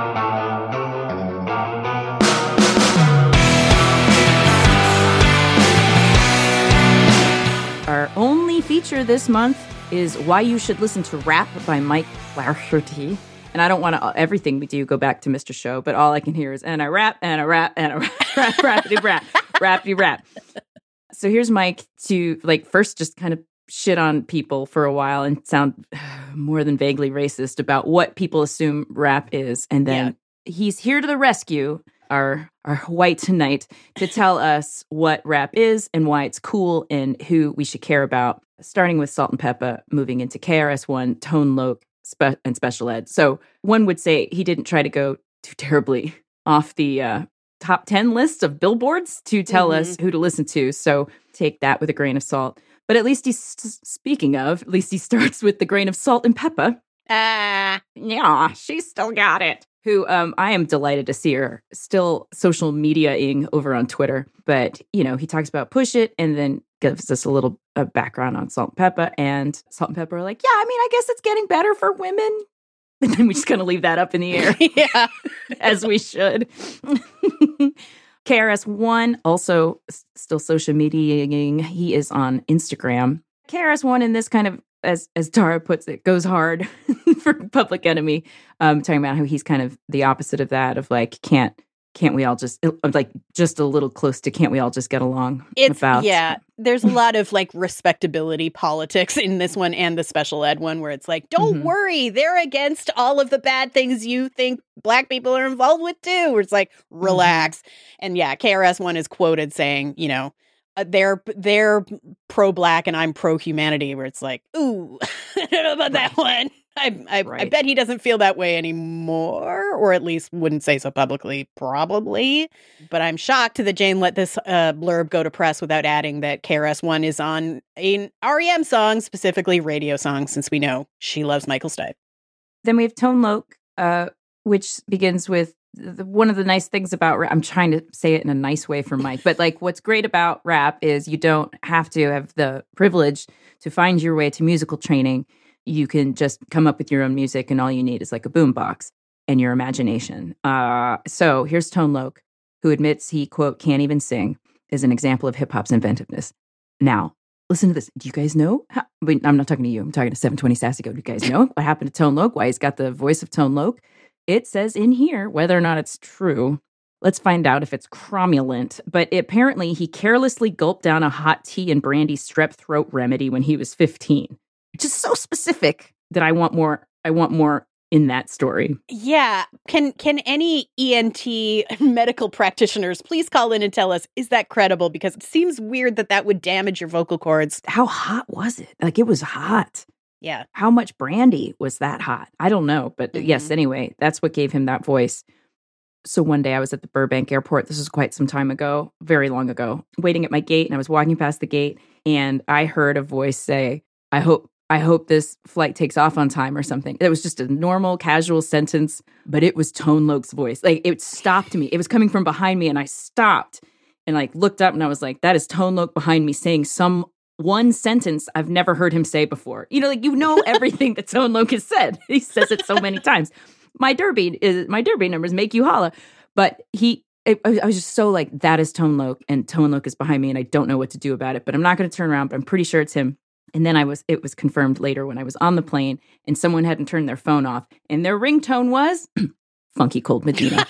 Our only feature this month is Why You Should Listen to Rap by Mike Flaherty. And I don't want to, everything we do go back to Mister Show, but all I can hear is, and I rap, and I rap, and I rap, rap, rapidy rap, rapidy rap. So here's Mike to, like, first just kind of shit on people for a while and sound more than vaguely racist about what people assume rap is. And then yeah. he's here to the rescue, our, our white tonight, to tell us what rap is and why it's cool and who we should care about, starting with Salt and Peppa, moving into K R S One, Tone Loc, Spe- and Special Ed. So one would say he didn't try to go too terribly off the uh, top ten list of billboards to tell mm-hmm. us who to listen to. So take that with a grain of salt. But at least he's, speaking of, at least he starts with the grain of salt and pepper. Ah, uh, yeah, she's still got it. Who um, I am delighted to see her still social media-ing over on Twitter. But, you know, he talks about Push It and then gives us a little uh, background on Salt and Peppa. And Salt and Peppa are like, yeah, I mean, I guess it's getting better for women. And then we just kind of leave that up in the air. Yeah. As we should. K R S One, also s- still social media-ing. He is on Instagram. K R S One in this kind of, as as Tara puts it, goes hard for Public Enemy, um, talking about how he's kind of the opposite of that, of like, can't can't we all just, like, just a little close to can't we all just get along? It's, about. yeah, there's a lot of, like, respectability politics in this one and the Special Ed one, where it's like, don't mm-hmm. worry, they're against all of the bad things you think Black people are involved with, too. Where it's like, relax. Mm-hmm. And yeah, K R S One is quoted saying, you know, Uh, they're they're pro-Black and I'm pro-humanity, where it's like, ooh, I don't know about that one. I I, right. I bet he doesn't feel that way anymore, or at least wouldn't say so publicly, probably. But I'm shocked that Jane let this uh, blurb go to press without adding that K R S One is on an R E M song, specifically radio song, since we know she loves Michael Stipe. Then we have Tone Loc, uh, which begins with, The, one of the nice things about rap, I'm trying to say it in a nice way for Mike, but like what's great about rap is you don't have to have the privilege to find your way to musical training. You can just come up with your own music, and all you need is like a boombox and your imagination. Uh, so here's Tone Loc, who admits he, quote, can't even sing, is an example of hip hop's inventiveness. Now, listen to this. Do you guys know? How, wait, I'm not talking to you. I'm talking to seven twenty Sassy Go. Do you guys know what happened to Tone Loc? Why he's got the voice of Tone Loc? It says in here, whether or not it's true, let's find out if it's cromulent. But apparently he carelessly gulped down a hot tea and brandy strep throat remedy when he was fifteen. Which is so specific that I want more. I want more in that story. Yeah. Can can any E N T medical practitioners please call in and tell us, is that credible? Because it seems weird that that would damage your vocal cords. How hot was it? Like, it was hot. Yeah. How much brandy was that hot? I don't know. But mm-hmm. yes, anyway, that's what gave him that voice. So one day I was at the Burbank airport. This was quite some time ago, very long ago, waiting at my gate. And I was walking past the gate and I heard a voice say, I hope, I hope this flight takes off on time or something. It was just a normal, casual sentence, but it was Tone Loc's voice. Like, it stopped me. It was coming from behind me and I stopped and like looked up and I was like, that is Tone Loc behind me saying some one sentence I've never heard him say before. You know, like, you know everything that Tone Loc has said. He says it so many times. My Derby is my Derby numbers make you holla. But he, it, I was just so like, that is Tone Loc, and Tone Loc is behind me, and I don't know what to do about it. But I'm not going to turn around. But I'm pretty sure it's him. And then I was, it was confirmed later when I was on the plane, and someone hadn't turned their phone off, and their ringtone was Funky Cold Medina.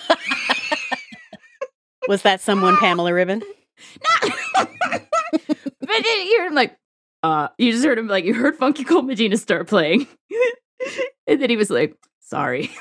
Was that someone Pamela Ribbon? No. But you heard him like, uh, you just heard him like, you heard Funky Cold Medina start playing. And then he was like, sorry.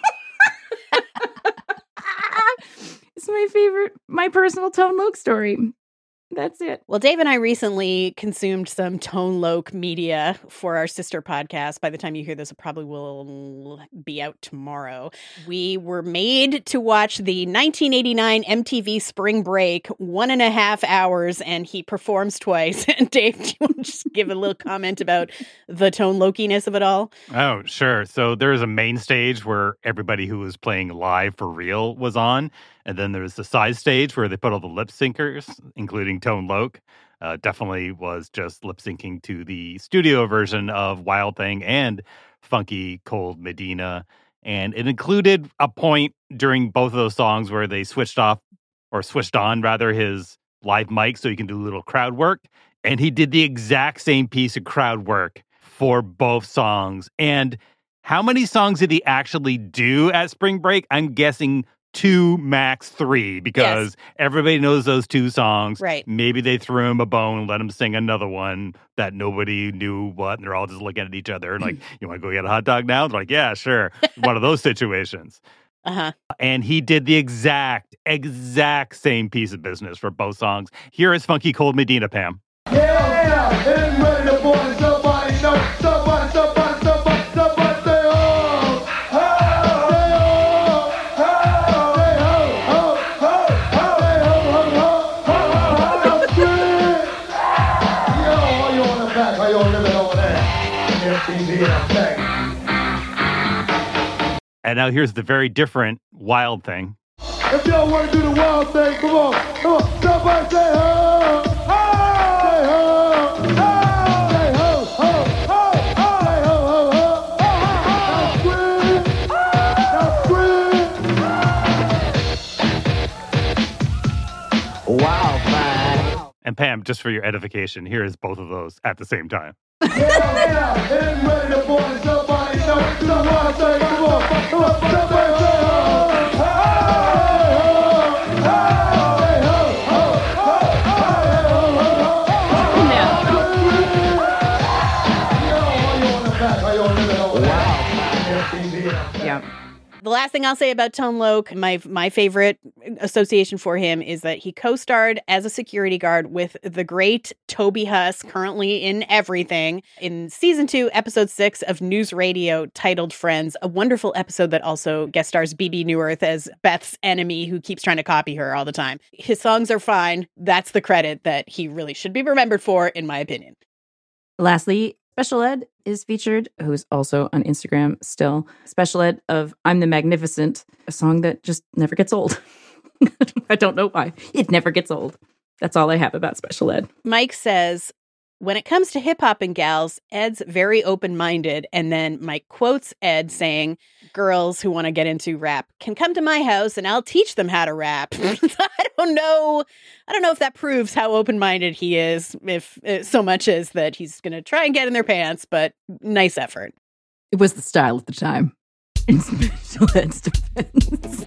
It's my favorite, my personal Tone Loc story. That's it. Well, Dave and I recently consumed some Tone Loc media for our sister podcast. By the time you hear this, it probably will be out tomorrow. We were made to watch the nineteen eighty-nine M T V Spring Break, one and a half hours, and he performs twice. And Dave, do you want to just give a little comment about the Tone Lociness of it all? Oh, sure. So there was a main stage where everybody who was playing live for real was on. And then there's the side stage where they put all the lip syncers, including Tone Loc. Uh, definitely was just lip syncing to the studio version of Wild Thing and Funky Cold Medina. And it included a point during both of those songs where they switched off, or switched on rather, his live mic so he can do a little crowd work. And he did the exact same piece of crowd work for both songs. And How many songs did he actually do at spring break? I'm guessing two, max three, because yes. everybody knows those two songs. Right. Maybe they threw him a bone and let him sing another one that nobody knew what, and they're all just looking at each other and like, you want to go get a hot dog now? They're like, yeah, sure. One of those situations. Uh-huh. And he did the exact, exact same piece of business for both songs. Here is Funky Cold Medina, Pam. Yeah, yeah, and ready to boy, somebody know, somebody, somebody, somebody, somebody say oh, oh, say oh, oh, say ho, ho, ho, ho, say ho, ho, ho, ho, ho, ho, scream. Yo, how you on the back, how you on living over there? M T V in effect. And now here's the very different wild thing. If y'all want to do the wild thing, come on, come on, somebody say ho, ho. And Pam, just for your edification, here is both of those at the same time. Yeah, yeah, and ready to boy, somebody know, somebody say, come on, come on, somebody say, oh, oh, Yeah. The last thing I'll say about Tone Loc, my my favorite association for him is that he co-starred as a security guard with the great Toby Huss, currently in everything, in season two, episode six of News Radio, titled Friends, a wonderful episode that also guest stars B B Newirth as Beth's enemy who keeps trying to copy her all the time. His songs are fine. That's the credit that he really should be remembered for, in my opinion. Lastly, Special Ed is featured, who's also on Instagram still. Special Ed of I'm the Magnificent, a song that just never gets old. I don't know why. It never gets old. That's all I have about Special Ed. Mike says, when it comes to hip-hop and gals, Ed's very open-minded. And then Mike quotes Ed saying, girls who want to get into rap can come to my house and I'll teach them how to rap. I don't know. I don't know if that proves how open-minded he is, if uh, so much as that he's going to try and get in their pants, but nice effort. It was the style at the time. In Special Ed's defense.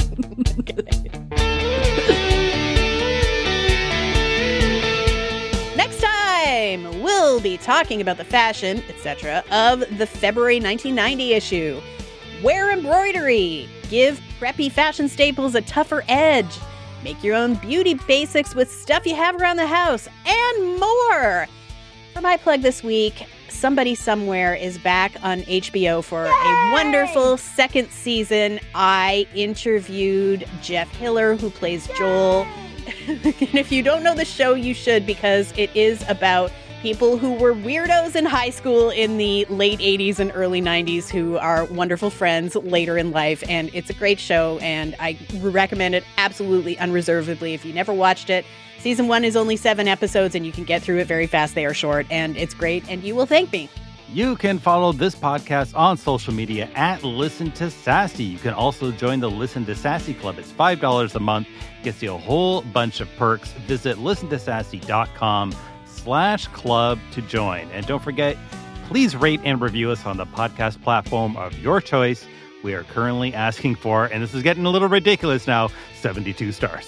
Next time, we'll be talking about the fashion, et cetera, of the February nineteen ninety issue. Wear embroidery. Give preppy fashion staples a tougher edge. Make your own beauty basics with stuff you have around the house, and more. For my plug this week, Somebody Somewhere is back on H B O for Yay! a wonderful second season. I interviewed Jeff Hiller, who plays Yay! Joel. And if you don't know the show, you should, because it is about people who were weirdos in high school in the late eighties and early nineties who are wonderful friends later in life. And it's a great show, and I recommend it absolutely unreservedly. If you never watched it, season one is only seven episodes, and you can get through it very fast. They are short, and it's great, and you will thank me. You can follow this podcast on social media at Listen to Sassy. You can also join the Listen to Sassy Club. It's five dollars a month. Gets you a whole bunch of perks. Visit listen to sassy dot com slash club to join. And don't forget, please rate and review us on the podcast platform of your choice. We are currently asking for, and this is getting a little ridiculous now, seventy-two stars.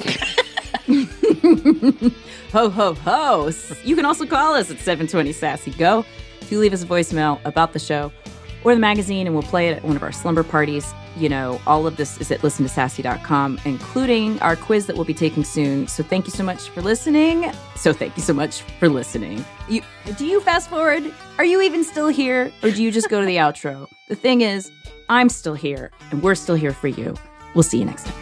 Ho, ho, ho. You can also call us at seven twenty Sassy Go to leave us a voicemail about the show or the magazine, and we'll play it at one of our slumber parties. You know, all of this is at listen to sassy dot com, including our quiz that we'll be taking soon. So thank you so much for listening. So thank you so much for listening. You, do you fast forward? Are you even still here? Or do you just go to the outro? The thing is, I'm still here, and we're still here for you. We'll see you next time.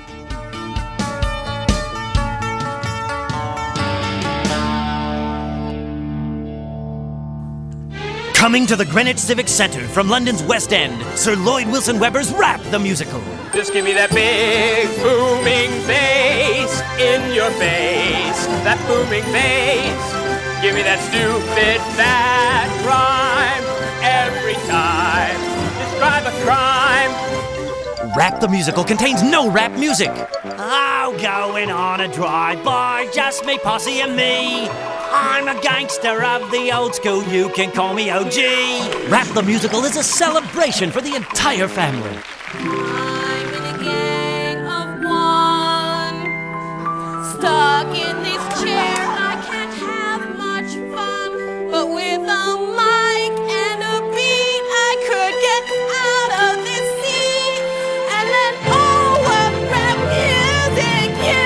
Coming to the Greenwich Civic Centre from London's West End, Sir Lloyd Wilson Webber's Rap the Musical. Just give me that big booming bass in your face. That booming bass. Give me that stupid fat rhyme every time. Describe a crime. Rap the Musical contains no rap music. Ah, now going on a drive-by, just me posse and me. I'm a gangster of the old school, you can call me O G. Rap the Musical is a celebration for the entire family. I'm in a gang of one, stuck in this chair, I can't have much fun. But with a mic and a beat, I could get out of this seat. And then, oh, what rap music you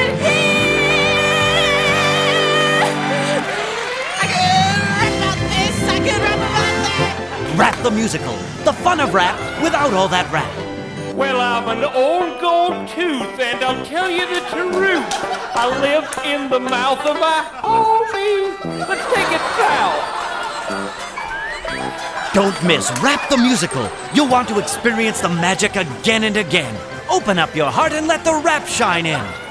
hear. I could rap about this, I could rap about that. Rap the Musical, the fun of rap without all that rap. Well, I'm an old gold tooth, and I'll tell you the truth. I live in the mouth of my homie. Let's take it south. Don't miss Rap the Musical. You'll want to experience the magic again and again. Open up your heart and let the rap shine in.